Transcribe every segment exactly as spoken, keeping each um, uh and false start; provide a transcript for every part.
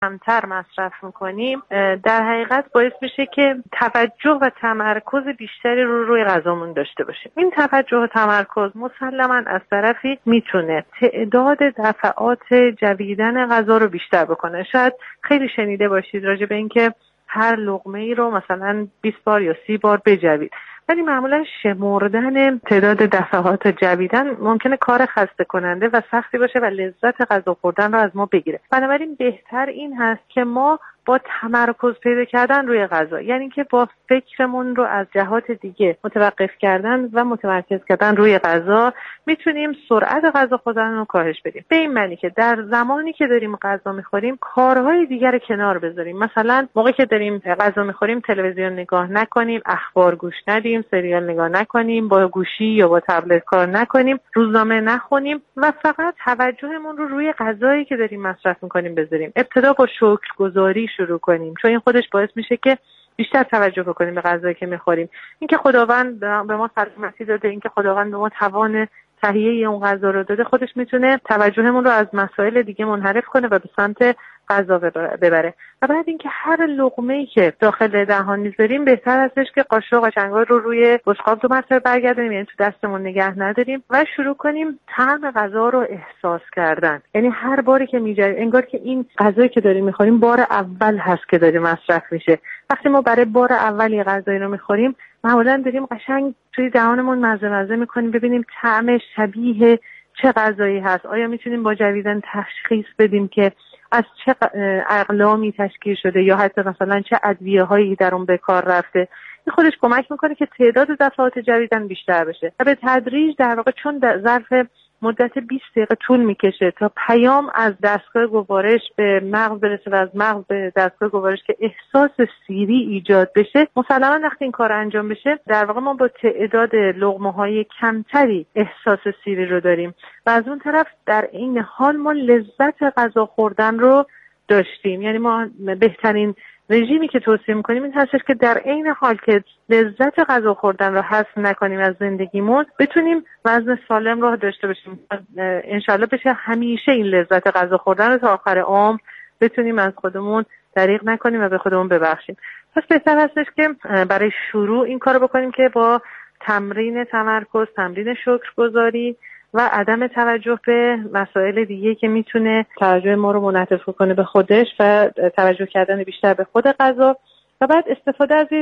کمتر مصرف میکنیم در حقیقت باعث میشه که توجه و تمرکز بیشتری رو روی غذامون داشته باشیم. این توجه و تمرکز مسلماً از طرفی میتونه تعداد دفعات جویدن غذا رو بیشتر بکنه. شاید خیلی شنیده باشید راجع به اینکه هر لقمه ای رو مثلا بیست بار یا سی بار بجوید، ولی معمولا شمردن تعداد دفعات جویدن ممکنه کار خسته کننده و سختی باشه و لذت غذا خوردن رو از ما بگیره. بنابراین بهتر این هست که ما با تمرکز پیدا کردن روی غذا، یعنی که با فکرمون رو از جهات دیگه متوقف کردن و متمرکز کردن روی غذا، میتونیم سرعت غذا خوردن رو کاهش بدیم. به این معنی که در زمانی که داریم غذا میخوریم کارهای دیگر رو کنار بذاریم. مثلا موقعی که داریم غذا میخوریم تلویزیون نگاه نکنیم، اخبار گوش ندیم، سریال نگاه نکنیم، با گوشی یا با تبلت کار نکنیم، روزنامه نخونیم و فقط توجهمون رو روی غذایی که داریم مصرف میکنیم بذاریم. ابتدا با شکرگزاری شروع کنیم، چون این خودش باعث میشه که بیشتر توجه بکنیم به غذایی که میخوریم. اینکه خداوند به ما سلامتی داده، اینکه خداوند به ما توان تهیه اون غذا رو داده، خودش میتونه توجهمون رو از مسائل دیگه منحرف کنه و به سمت غذا ببره. و بعد اینکه هر لقمه‌ای که داخل دهان میذاریم بهتر هستش که قاشق و چنگال رو روی بشقاب دو مرتبه برگردونیم، یعنی تو دستمون نگه نداریم و شروع کنیم طعم غذا رو احساس کردن. یعنی هر باری که میجویم انگار که این غذایی که داریم میخوریم بار اول هست که داره مصرف میشه. وقتی ما برای بار اولی غذایی رو میخوریم معمولا داریم قشنگ توی دهانمون مزه مزه میکنیم ببینیم طعم شبیه چه غذایی هست. آیا میتونیم با جویدن تشخیص بدیم که از چه اقلامی تشکیل شده یا حتی مثلا چه ادویه‌هایی در اون به کار رفته؟ این خودش کمک میکنه که تعداد دفعات جویدن بیشتر بشه و به تدریج در واقع چون در ظرف مدت بیست دقیقه طول میکشه تا پیام از دستگاه گوارش به مغز برسه و از مغز به دستگاه گوارش که احساس سیری ایجاد بشه، مسلماً وقتی این کار انجام بشه در واقع ما با تعداد لقمه‌های کمتری احساس سیری رو داریم و از اون طرف در این حال ما لذت غذا خوردن رو داشتیم. یعنی ما بهترین رژیمی که توصیه میکنیم این هستش که در عین حال که لذت غذا خوردن رو حذف نکنیم از زندگیمون، بتونیم وزن سالم رو داشته باشیم. انشالله بشه همیشه این لذت غذا خوردن رو تا آخر عمر بتونیم از خودمون دریغ نکنیم و به خودمون ببخشیم. پس بهتر هستش که برای شروع این کارو بکنیم که با تمرین تمرکز، تمرین شکرگزاری و عدم توجه به مسائل دیگه که میتونه توجه ما رو منعطف کنه به خودش و توجه کردن بیشتر به خود غذا و بعد استفاده از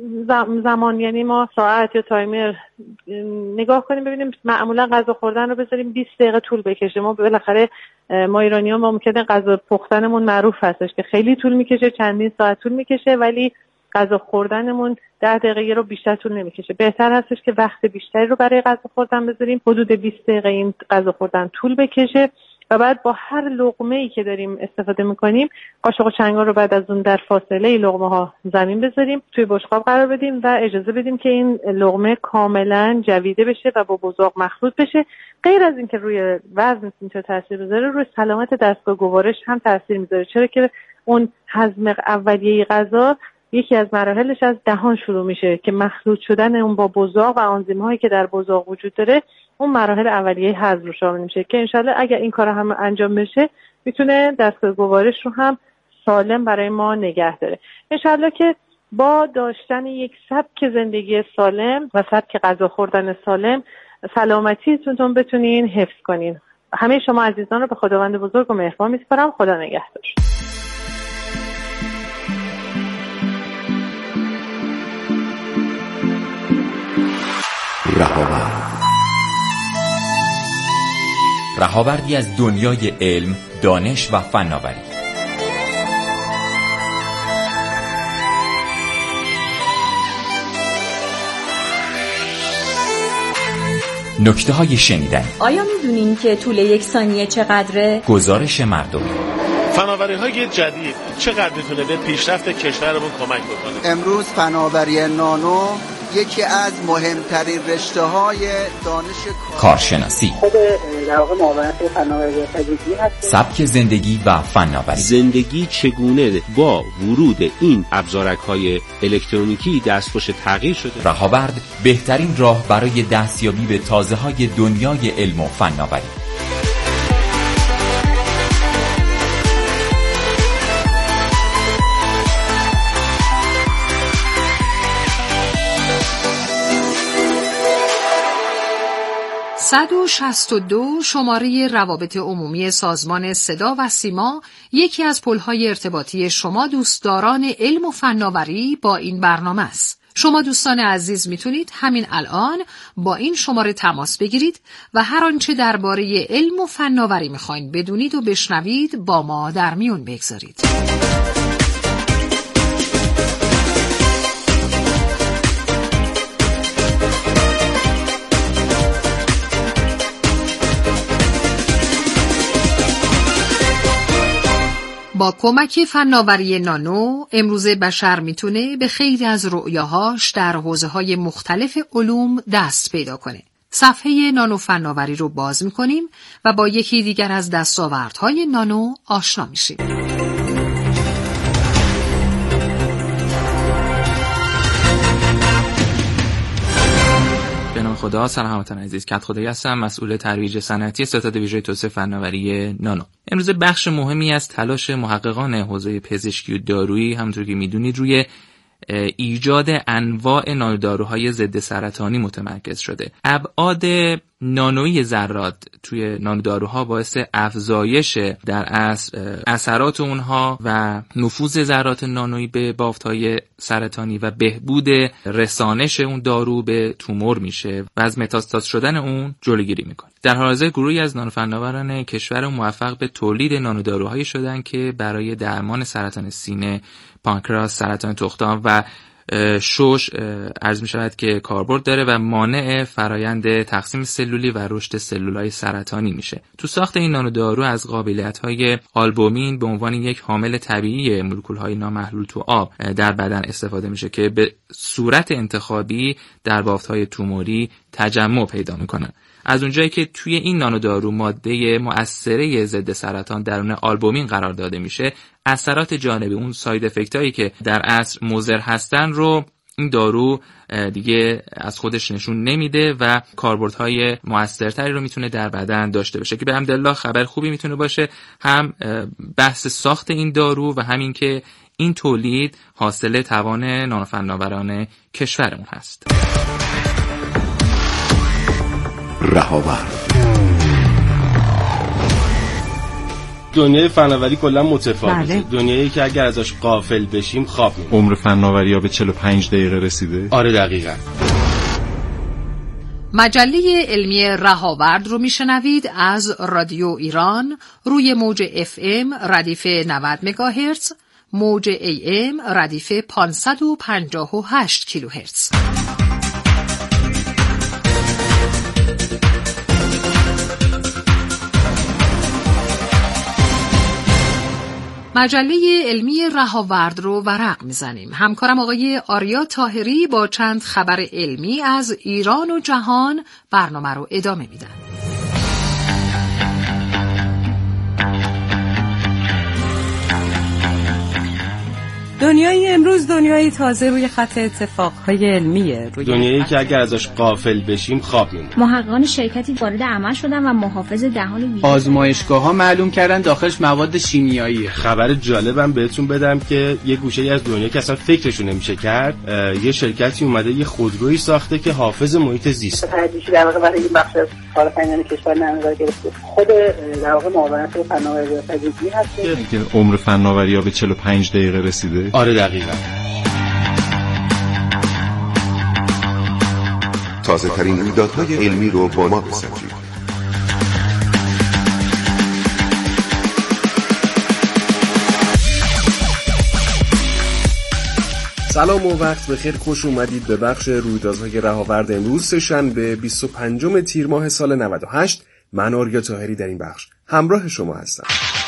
زمان، یعنی ما ساعت یا تایمر نگاه کنیم ببینیم معمولا غذا خوردن رو بذاریم بیست دقیقه طول بکشه. ما بالاخره ما ایرانی‌ها ممکنه غذا پختنمون معروف هستش که خیلی طول میکشه، چندین ساعت طول میکشه، ولی غذا خوردنمون ده دقیقه رو بیشتر طول نمیکشه. بهتر هستش که وقت بیشتری رو برای غذا خوردن بذاریم، حدود بیست دقیقه این غذا خوردن طول بکشه و بعد با هر لقمه‌ای که داریم استفاده میکنیم قاشق و چنگال رو بعد از اون در فاصله لقمه ها زمین بذاریم، توی بشقاب قرار بدیم و اجازه بدیم که این لقمه کاملا جویده بشه و با بزاق مخلوط بشه. غیر از اینکه روی وزن میتونه تاثیر بذاره، روی سلامت دستگاه گوارش هم تاثیر میذاره، چرا که اون هضم اولیه غذا یکی از مراحلش از دهان شروع میشه که مخلوط شدن اون با بزاق و آنزیم‌هایی که در بزاق وجود داره اون مراحل اولیه هضم شامل میشه که انشالله اگر این کار هم انجام بشه میتونه دستگاه گوارش رو هم سالم برای ما نگه داره. انشالله که با داشتن یک سبک زندگی سالم و سبک غذا خوردن سالم سلامتیتون بتونین حفظ کنین. همه شما عزیزان رو به خداوند بزرگ و مهربان میسپارم. خدا نگهدار. رهاورد، رهاوردی از دنیای علم، دانش و فناوری. نکته های شنیدنی. آیا میدونین که طول یک ثانیه چقدره؟ گزارش مردم. فناوری های جدید چقدر میتونه به پیشرفت کشورمون کمک بکنه؟ امروز فناوری نانو یکی از مهمترین رشته‌های دانش کارشناسی، خود در واقع معاونت فناوری تجدیدی هست. سبک زندگی و فناوری. زندگی چگونه با ورود این ابزارک‌های الکترونیکی دستخوش تغییر شده. رهاورد بهترین راه برای دستیابی به تازه‌های دنیای علم و فناوری. صد و شصت و دو شماره روابط عمومی سازمان صدا و سیما یکی از پل‌های ارتباطی شما دوستداران علم و فناوری با این برنامه است. شما دوستان عزیز میتونید همین الان با این شماره تماس بگیرید و هر آنچه درباره علم و فناوری میخواین بدونید و بشنوید با ما در میون بگذارید. با کمک فناوری نانو امروزه بشر میتونه به خیلی از رؤیاهاش در حوزه‌های مختلف علوم دست پیدا کنه. صفحه نانو فناوری رو باز میکنیم و با یکی دیگر از دستاوردهای نانو آشنا میشیم. به نام خدا، سلام هموطن عزیز. کت خدایی هستم، مسئول ترویج صنعتی ستاد ویژه توسعه فناوری نانو. امروز بخش مهمی از تلاش محققان حوزه پزشکی و دارویی همونطور که میدونید روی ایجاد انواع نانوداروهای ضد سرطانی متمرکز شده. ابعاد نانویی ذرات توی نانوداروها باعث افزایش در اصل اثرات اونها و نفوذ ذرات نانویی به بافت‌های سرطانی و بهبود رسانش اون دارو به تومور میشه و از متاستاز شدن اون جلوگیری میکنه. در حال حاضر گروهی از نانوفناوران کشور موفق به تولید نانوداروهایی شدن که برای درمان سرطان سینه، پانکراس، سرطان تخمدان و شش عرض می شود که کاربرد داره و مانع فرایند تقسیم سلولی و رشد سلولای سرطانی میشه. تو ساخت این نانودارو از قابلیت‌های آلبومین به عنوان یک حامل طبیعی مولکول‌های نامحلول تو آب در بدن استفاده میشه که به صورت انتخابی در بافت‌های توموری تجمع پیدا میکنن. از اونجایی که توی این نانودارو ماده مؤثره ضد سرطان درون آلبومین قرار داده میشه، اثرات جانبی اون ساید افکت هایی که در اصل مضر هستن رو این دارو دیگه از خودش نشون نمیده و کاربردهای مؤثرتری رو میتونه در بدن داشته باشه که به حمدالله خبر خوبی میتونه باشه. هم بحث ساخت این دارو و همین که این تولید حاصل توان نانوفناوران کشورمون هست. رهاورد. دنیای فناوری کلا متفاوته. بله. دنیایی که اگر ازش غافل بشیم خواب می‌بینیم. عمر فناوری‌ها به چهل و پنج دقیقه رسیده. آره دقیقاً. مجله علمی رهاورد رو میشنوید از رادیو ایران روی موج اف ام ردیف نود مگاهرتز، موج ای ام ردیف پانصد و پنجاه و هشت کیلوهرتز. مجله علمی رهاورد رو ورق میزنیم. همکارم آقای آریا طاهری با چند خبر علمی از ایران و جهان برنامه رو ادامه میدن. دنیای امروز دنیای تازه روی خط اتفاقهای علمیه. روی دنیایی که اگر ازش غافل بشیم خواب می‌بینیم. محققان شرکتی وارد عمل شدن و محافظ دهان ویژه آزمایشگاه‌ها معلوم کردن داخلش مواد شیمیاییه. خبر جالبم بهتون بدم که یه گوشه‌ای از دنیا که اصلا فکرشو نمیشه کرد، یه شرکتی اومده یه خودرویی ساخته که حافظ محیط زیست. تحقیقی در واقع برای این بخش از کار فناوری کشور نظر گرفته. خود در واقع معاونت فناوری تجهیزی هست که عمر فناوری‌ها به چهل و پنج دقیقه رسیده. آره دقیقاً. تازه ترین رویدادهای علمی رو با ما بسنجید. سلام و وقت بخیر، خوش اومدید به بخش رویدادهای رهاورد امروز سه‌شنبه بیست و پنجم تیر ماه سال نود و هشت. من آریا طاهری در این بخش همراه شما هستم.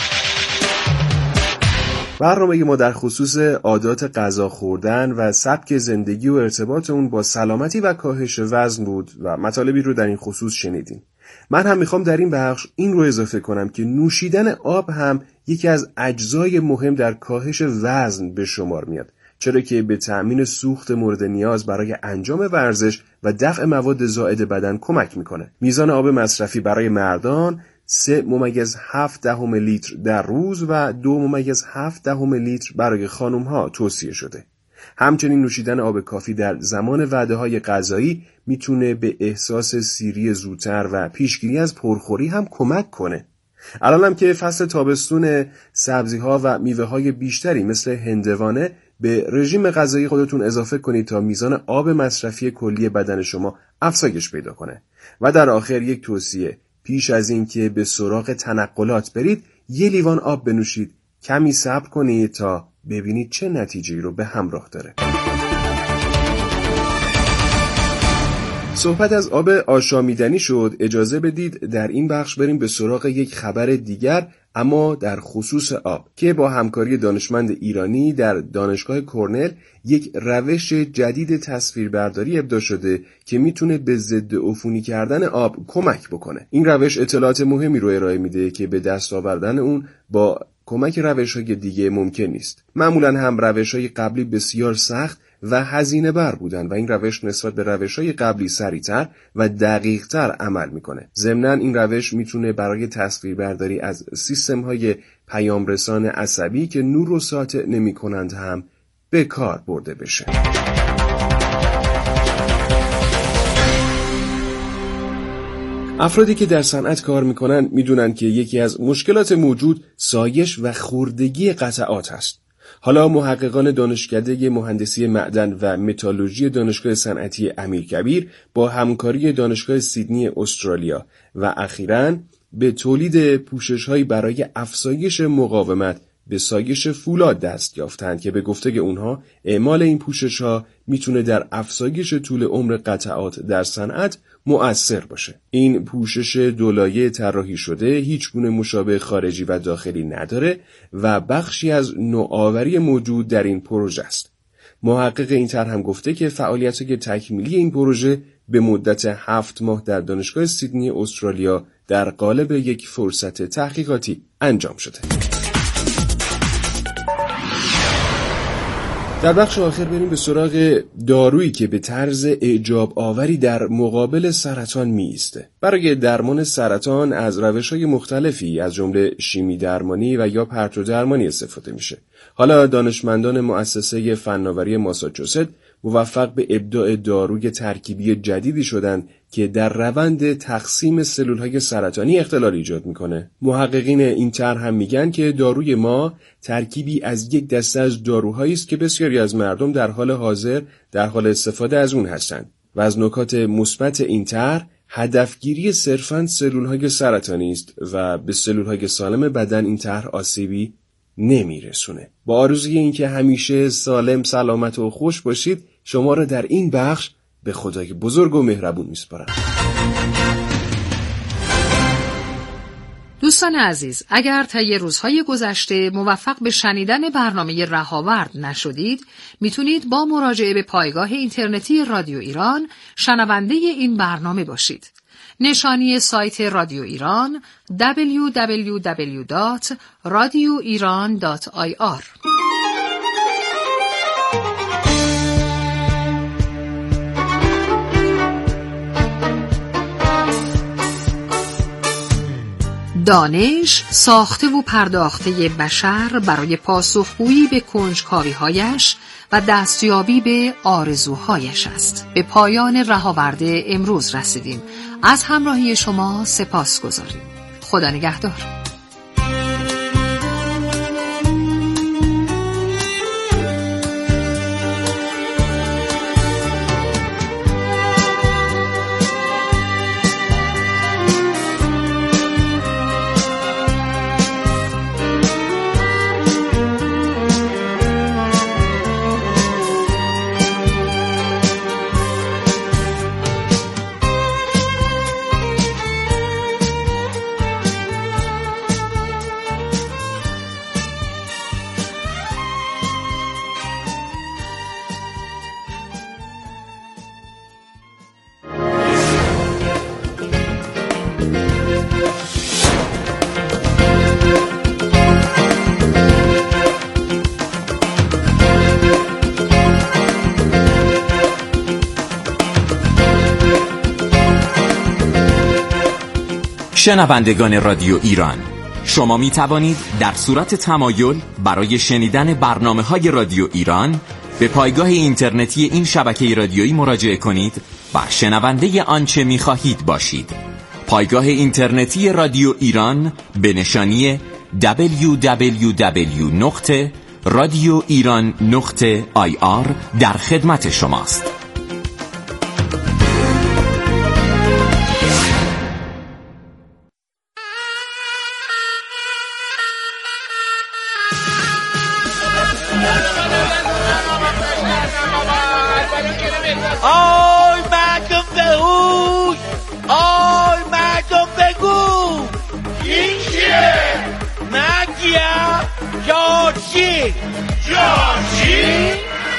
برنامه ما در خصوص عادات غذا خوردن و سبک زندگی و ارتباط اون با سلامتی و کاهش وزن بود و مطالبی رو در این خصوص شنیدیم. من هم میخوام در این بخش این رو اضافه کنم که نوشیدن آب هم یکی از اجزای مهم در کاهش وزن به شمار میاد، چرا که به تأمین سوخت مورد نیاز برای انجام ورزش و دفع مواد زائد بدن کمک میکنه. میزان آب مصرفی برای مردان سه ممیز هفت دهم لیتر در روز و دو ممیز هفت دهم لیتر برای خانم ها توصیه شده. همچنین نوشیدن آب کافی در زمان وعده‌های غذایی میتونه به احساس سیری زودتر و پیشگیری از پرخوری هم کمک کنه. الان هم که فصل تابستون، سبزی‌ها و میوه‌های بیشتری مثل هندوانه به رژیم غذایی خودتون اضافه کنید تا میزان آب مصرفی کلی بدن شما افزایش پیدا کنه. و در آخر یک توصیه: پیش از این که به سراغ تنقلات برید، یه لیوان آب بنوشید، کمی صبر کنید تا ببینید چه نتیجه‌ای رو به همراه داره. صحبت از آب آشامیدنی شد. اجازه بدید در این بخش بریم به سراغ یک خبر دیگر، اما در خصوص آب، که با همکاری دانشمند ایرانی در دانشگاه کرنل یک روش جدید تصویربرداری ابداع شده که میتونه به ضد عفونی کردن آب کمک بکنه. این روش اطلاعات مهمی رو ارائه میده که به دست آوردن اون با کمک روش‌های دیگه ممکن نیست. معمولاً هم روش‌های قبلی بسیار سخت و هزینه بر بودن و این روش نسبت به روش‌های قبلی سریع‌تر و دقیق‌تر عمل میکنه. ضمناً این روش میتونه برای تصویربرداری از سیستم‌های پیامرسان عصبی که نور رو ساطع نمی‌کنند هم به کار برده بشه. افرادی که در صنعت کار میکنن میدونن که یکی از مشکلات موجود سایش و خوردگی قطعات هست. حالا محققان دانشکده مهندسی معدن و متالورژی دانشگاه صنعتی امیرکبیر با همکاری دانشگاه سیدنی استرالیا و اخیراً به تولید پوشش‌هایی برای افزایش مقاومت به سایش فولاد دست یافتند که به گفته اونها اعمال این پوشش‌ها میتونه در افزایش طول عمر قطعات در صنعت مؤثر باشه. این پوشش دولایه طراحی شده هیچ گونه مشابه خارجی و داخلی نداره و بخشی از نوآوری موجود در این پروژه است. محقق این طرح هم گفته که فعالیت‌های تکمیلی این پروژه به مدت هفت ماه در دانشگاه سیدنی استرالیا در قالب یک فرصت تحقیقاتی انجام شده. در بخش آخر بریم به سراغ دارویی که به طرز اعجاب آوری در مقابل سرطان می ایسته. برای درمان سرطان از روش‌های مختلفی از جمله شیمی درمانی و یا پرتو درمانی استفاده میشه. حالا دانشمندان مؤسسه فناوری ماساچوست موفق به ابداع داروی ترکیبی جدیدی شدند که در روند تقسیم سلول‌های سرطانی اختلال ایجاد میکنه. محققین این طرح هم میگن که داروی ما ترکیبی از یک دسته از داروهایی است که بسیاری از مردم در حال حاضر در حال استفاده از اون هستند و از نکات مثبت این طرح هدفگیری صرفاً سلول‌های سرطانی است و به سلول‌های سالم بدن این طرح آسیبی نمیرسونه. با آرزوی اینکه همیشه سالم، سلامت و خوش باشید، شما را در این بخش به خدای بزرگ و مهربون میسپارم. دوستان عزیز، اگر طی روزهای گذشته موفق به شنیدن برنامه رهاورد نشدید، میتونید با مراجعه به پایگاه اینترنتی رادیو ایران شنونده این برنامه باشید. نشانی سایت رادیو ایران دبلیو دبلیو دبلیو دات رادیو ایران دات آی آر. دانش ساخته و پرداخته بشر برای پاسخگویی به کنجکاوی‌هایش و دستیابی به آرزوهایش است. به پایان رهاورده امروز رسیدیم. از همراهی شما سپاس گذاریم. خدا نگهدار. شنوندگان رادیو ایران، شما می توانید در صورت تمایل برای شنیدن برنامه‌های رادیو ایران به پایگاه اینترنتی این شبکه رادیویی مراجعه کنید و شنونده آنچه می‌خواهید باشید. پایگاه اینترنتی رادیو ایران به نشانی دبلیو دبلیو دبلیو نقطه رادیو ایران نقطه آی آر در خدمت شماست. آی مردم بهوش، آی مردم بگو این چیه؟ مگیا جارچی جارچی؟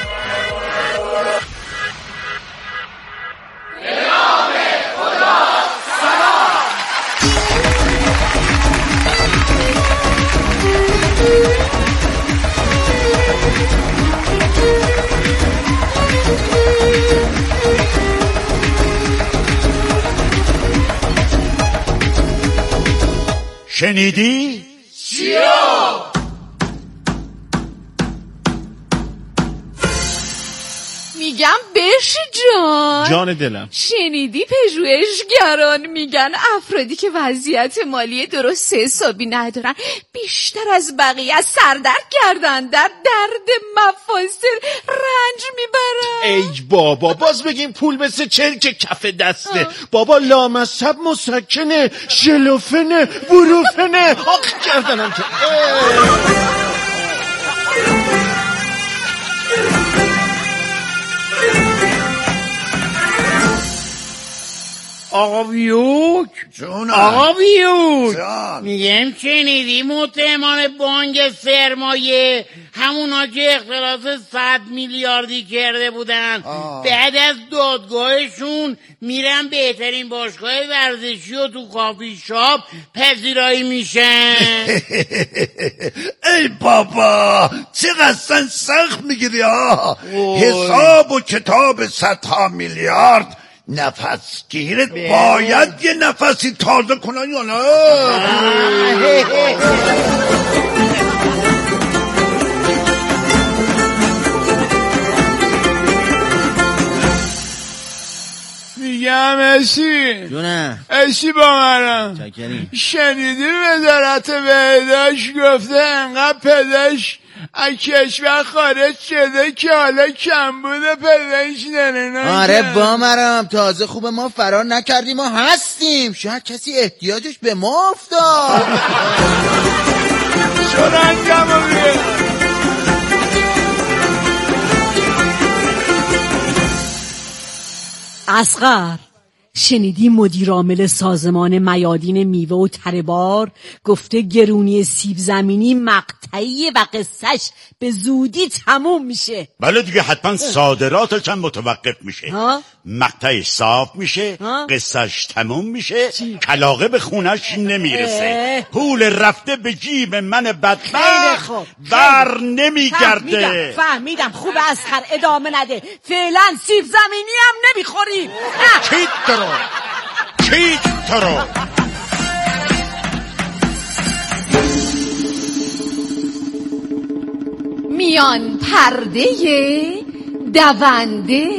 به نام خدا سلام. شنیدی؟ چیا؟ میگم بشی جان جان دلم. شنیدی پژوهشگران میگن افرادی که وضعیت مالی درست حسابی ندارن بیشتر از بقیه از سردرد گردن در درد مفاصل رنج میبرن. ای بابا باز بگیم پول مثل چرک کف دسته. آه. بابا لامصب مسکنه، شلوفنه، بروفنه. آخ گردنم که آقا بیوک جونم. آقا بیوک جان. میگم شنیدی متهمان بانک سرمایه همونا که اختلاس صد میلیاردی کرده بودن آه. بعد از دادگاهشون میرن بهترین باشگاه ورزشی و تو کافی شاپ پذیرایی میشن. ای بابا چقدر سخت میگیری ها. حساب و کتاب صدها میلیارد نفس گیرت باید یه نفسی تازه کنن یا نه؟ میگم اسی جونه اسی با منم شنیدی وزارت بهداشت گفته انقدر پزشک از کشور خارج شده که حالا کمبود پزشک داره. آره با مرم تازه خوبه ما فرار نکردیم ما هستیم. شاید کسی احتیاجش به ما افتاد. شرنگم بیه اصغر شنیدی مدیر عامل سازمان میادین میوه و تره‌بار گفته گرونی سیب زمینی مقطعی و قصهش به زودی تموم میشه. بله دیگه حتما صادراتش هم متوقف میشه. ها؟ مقطعش صاف میشه، قصهش تموم میشه، کلاغه به خونش نمیرسه، پول رفته به جیب من بدبخت بر نمیگرده. فهمیدم فهمیدم خوب اصغر ادامه نده. فعلا سیب زمینی هم نمیخوریم. چیت درو چیت درو میان پرده دونده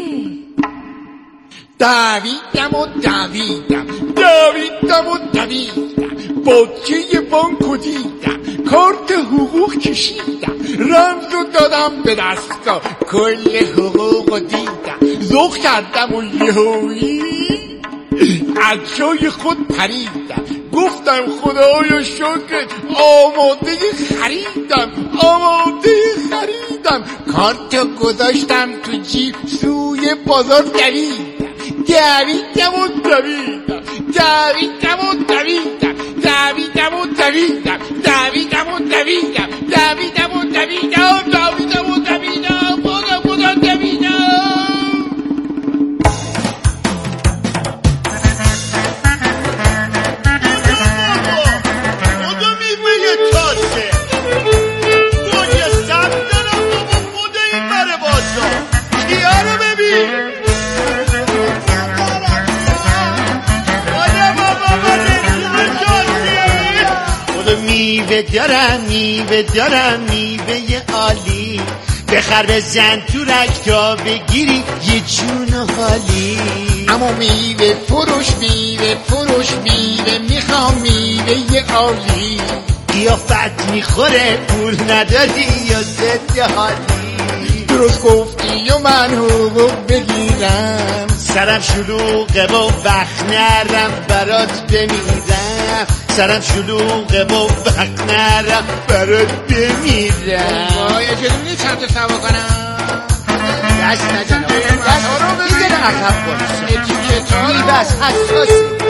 دویدم و دویدم دویدم و دویدم بودجه بانکو دیدم کارت حقوق کشیدم رمزو دادم به دستا کل حقوقو دیدم ذوق کردم و یهویی از جای خود پریدم گفتم خدایا شکر آماده خریدم آماده خریدم کارتو گذاشتم تو جیب سوی بازار دویدم دویدم و دویدم دویدم و دویدم دویدم و دویدم دویدم و دویدم دویدم و دویدم دویدم و دویدم بودم بودم دویدم. میوه میوه دارم میوه دارم میوه عالی، بخر بزن تو رکتا بگیری یه جون حالی. اما میوه فروش میوه فروش میوه میخوام میوه عالی. قیافت میخوره پول نداری یا ضد حالی. درست گفتی و من حقوق بگیرم، سرم شلوغه و وقت نرم برات بمیرم. سرم شلوغه و وقت نرم برات بمیرم. وای اجازه میدی چند تا سوا کنم؟ دست نزن دست ها رو بزن عقب باش. اتیکت های بس حساسه.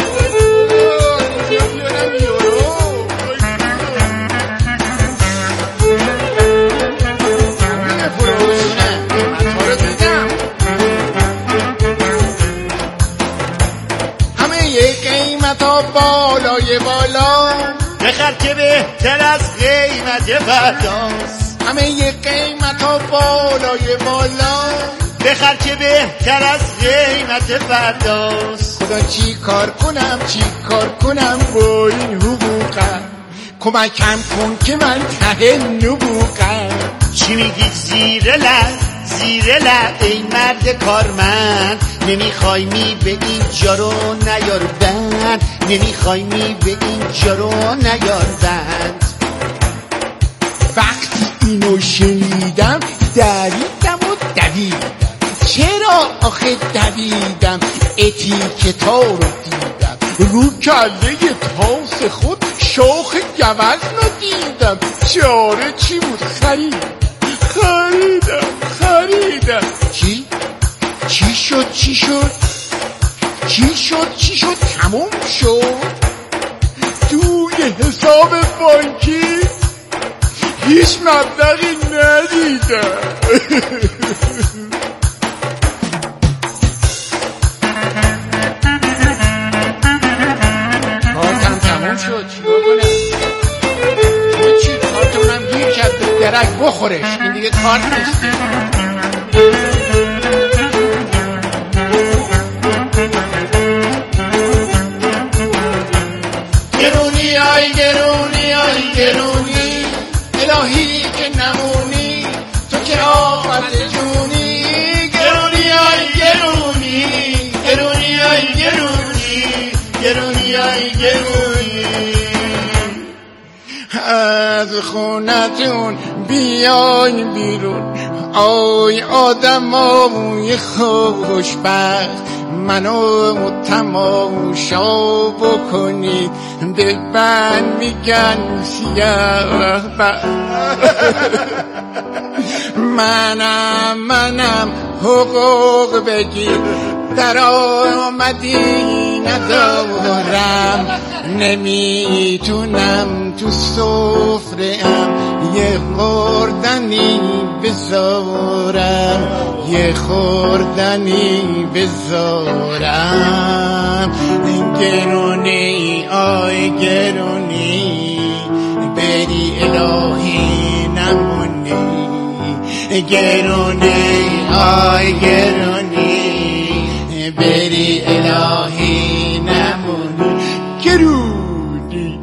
قیمتا بالای بالا، بخر که بهتر از قیمت فرداست. همه یه قیمتا بالای بالا، بخر که بهتر از قیمت فرداست. خدا چی کار کنم چی کار کنم با این حقوقم، کمکم کن که من ته نبوغم. چی میگی زیر لب زیر لب ای مرد کارمند، نمیخوای می به اینجا رو نیار بند، نمیخوای می به اینجا رو نیار بند. وقتی اینو شنیدم دویدم و دویدم. چرا آخه دویدم؟ اتیکتا رو دیدم، رو کله تاس خود شاخ گوز رو دیدم. چاره چی بود؟ خرید خریدم خریدم. چی؟ چی شد چی شد؟ چی شد چی شد؟ تموم شد. توی حساب بانکی هیچ مبلغی ندیدم. کارتم تموم شد. چی بکنم؟ چی کارتونم گیر کرد به درک بخورش. این دیگه کارت نیست. گرونی آی گرونی آی گرونی، الهی که نمونی تو که آمد جونی. گرونی آی گرونی گرونی آی گرونی گرونی آی گرونی. از خونتون بیاین بیرون آی آدمای خوشبخت، منو تماشا بکنید به من میگن سیاه بخت. منم منم حقوق بگیر، در آمدی ندارم، نمیتونم تو سفره‌ام یه خوردنی بذارم، یه خوردنی بذارم. گرونی آی گرونی، بری الهی نمونی. گرونی آی گرونی، بری الهی نمونی. گرونی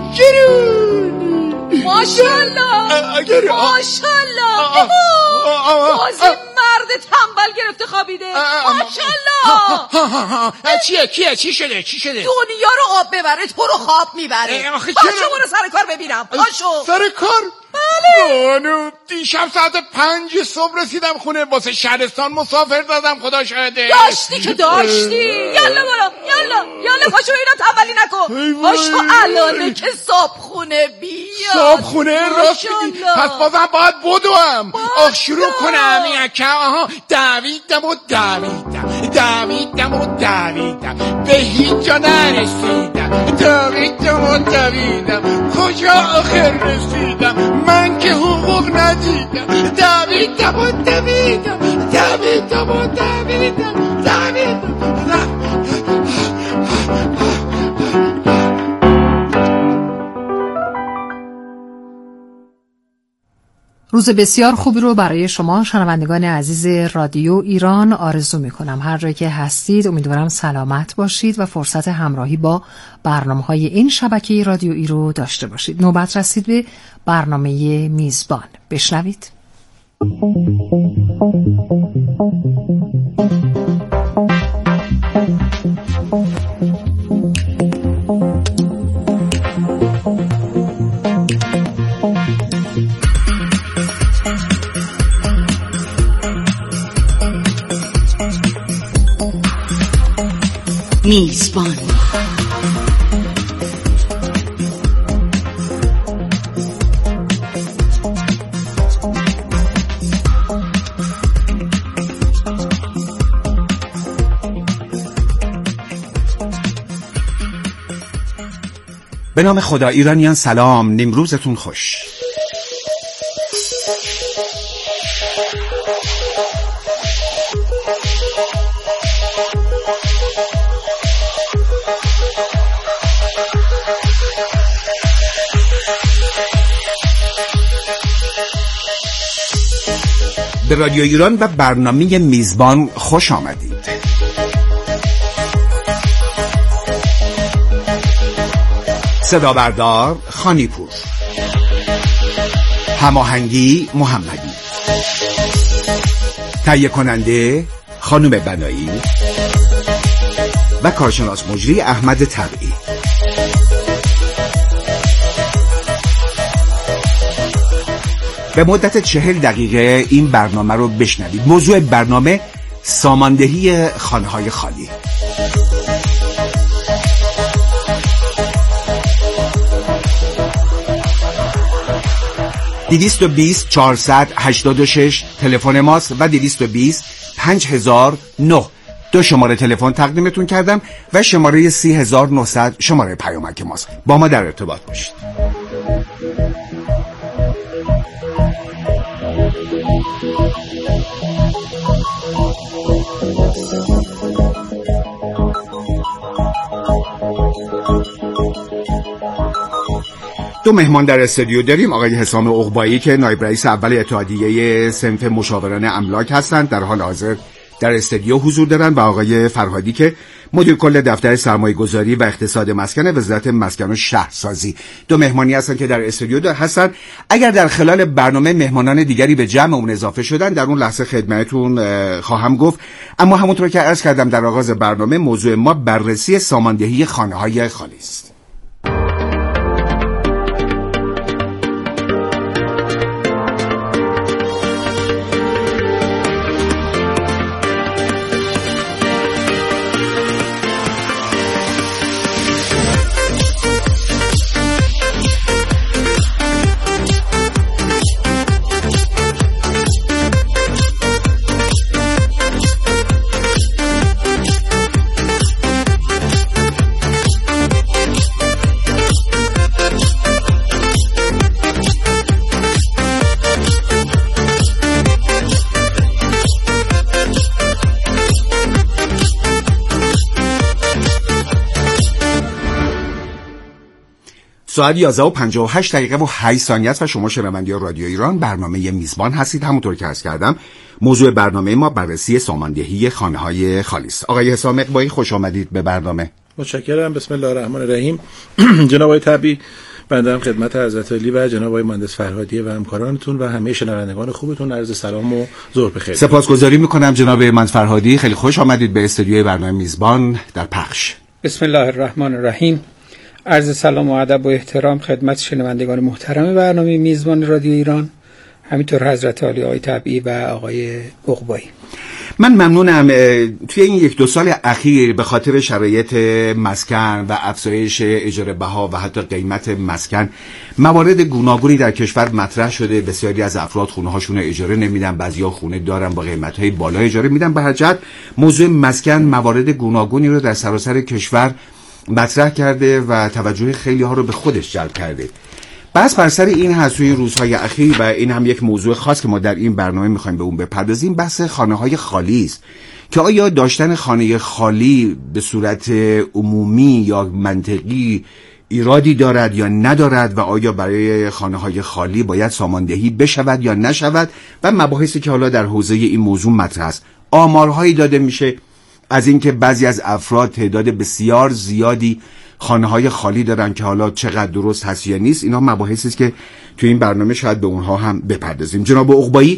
گرونی. ماشالله ماشالله. بازی مرد تنبل گرفته خوابیده. ماشالله. چیه کیه چی شده چی شده؟ دنیا رو آب ببره تو رو خواب میبره. پاشو برو سر کار ببینم. پاشو سر کار؟ بله. بانو دیشب ساعت پنج صبح رسیدم خونه، واسه شهرستان مسافر دادم. خدا شاهده. داشتی که داشتی. یالا برو یالا یالا پاشو اینا تنبلی نکن. پاشو الانه که صابخونه بیاد. صابخونه راست میگی. پس بازم باید بدوم. آخ شروع کنم این که آها دویدم و دویدم دویدم و دویدم به هیچ جا نرسیدم. دویدم و دویدم کجا آخر رسیدم؟ من که حقوق ندیدم. دویدم و دویدم دویدم و دویدم دویدم. روز بسیار خوبی رو برای شما شنوندگان عزیز رادیو ایران آرزو میکنم. هر جایی که هستید امیدوارم سلامت باشید و فرصت همراهی با برنامه‌های این شبکه رادیویی رو داشته باشید. نوبت رسید به برنامه میزبان. بشنوید. میزبان. به نام خدا. ایرانیان سلام، نیمروزتون خوش. به رادیو ایران و برنامه میزبان خوش آمدید. صدا بردار خانیپور، هماهنگی محمدی، تهیه کننده خانم بنایی و کارشناس مجری احمد تبعی. به مدت چهل دقیقه این برنامه رو بشنوید. موضوع برنامه ساماندهی خانه‌های خالی. دویست و بیست چهارصد هشتاد و شش تلفن ماست و دویست و بیست پنج هزار و نه دو شماره تلفن تقدیمتون کردم و شماره سی هزار و نهصد شماره پیامک ماست. با ما در ارتباط باشید. دو مهمان در استودیو داریم. آقای حسام عقبایی که نایب رئیس اول اتحادیه صنف مشاوران املاک هستند، در حال حاضر در استودیو حضور دارند، و آقای فرهادی که مدیر کل دفتر سرمایه گذاری و اقتصاد مسکن وزارت مسکن و شهرسازی. دو مهمانی هستند که در استودیو هستند. اگر در خلال برنامه مهمانان دیگری به جمع اون اضافه شدن در اون لحظه خدمتتون خواهم گفت. اما همونطور که عرض کردم در آغاز برنامه، موضوع ما بررسی ساماندهی خانه‌های خالی است. ساعت یازده و پنجاه و هشت دقیقه و هشت ثانیه است و شما شنونده رادیو ایران برنامه میزبان هستید. همونطور که عرض کردم موضوع برنامه ما بررسی ساماندهی خانه‌های خالی است. آقای حسام عقبایی خوش آمدید به برنامه. متشکرم. بسم الله الرحمن الرحیم. جناب آقای تبعی، بنده هم خدمت حضرت علی و جناب آقای مهندس فرهادی و همکارانتون و همه شنوندگان خوبتون عرض سلام و ظهر بخیر. سپاسگزاری میکنم جناب مهندس فرهادی، خیلی خوش آمدید به استودیوی برنامه میزبان در پخش. بسم الله الرحمن الرحیم. عرض سلام و ادب و احترام خدمت شنوندگان محترم برنامه میزبان رادیو ایران، همینطور حضرت علی آقای تبعی و آقای عقبایی. من ممنونم. توی این یک دو سال اخیر به خاطر شرایط مسکن و افزایش اجاره بها و حتی قیمت مسکن موارد گوناگونی در کشور مطرح شده. بسیاری از افراد خونه هاشون رو اجاره نمیدن، بعضیا خونه دارن با قیمت های بالا اجاره میدن. به هر جهت موضوع مسکن موارد گوناگونی رو در سراسر کشور مطرح کرده و توجه خیلی ها رو به خودش جلب کرده. بس بر سر این هست توی روزهای اخیر، و این هم یک موضوع خاص که ما در این برنامه میخوایم به اون بپردازیم، بحث خانه‌های خالی است که آیا داشتن خانه خالی به صورت عمومی یا منطقی ایرادی دارد یا ندارد و آیا برای خانه‌های خالی باید ساماندهی بشود یا نشود و مباحثی که حالا در حوزه این موضوع مطرح است. آمارهایی داده میشه از اینکه بعضی از افراد تعداد بسیار زیادی خانه‌های خالی دارن که حالا چقدر درست هست یا نیست. اینا مباحثی است که توی این برنامه شاید به اونها هم بپردازیم. جناب عقبایی